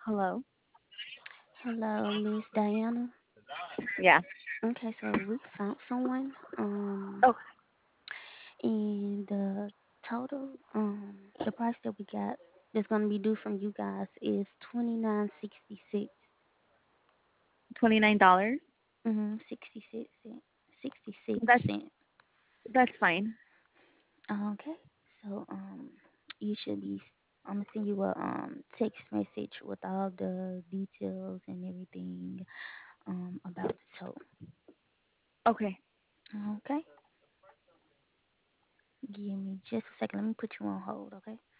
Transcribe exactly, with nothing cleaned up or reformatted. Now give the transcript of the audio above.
Hello. Hello, Miss Diana. Yeah. Okay, so we found someone. Um, Oh, and the total, um, the price that we got that's gonna be due from you guys is twenty nine sixty six. twenty nine dollars. Mm-hmm. Sixty six cent. Sixty six That's cent. that's fine. Okay. So um, you should be. I'm gonna send you a um text message with all the details and everything um about the total. Okay. Okay. Give me just a second. Let me put you on hold. Okay.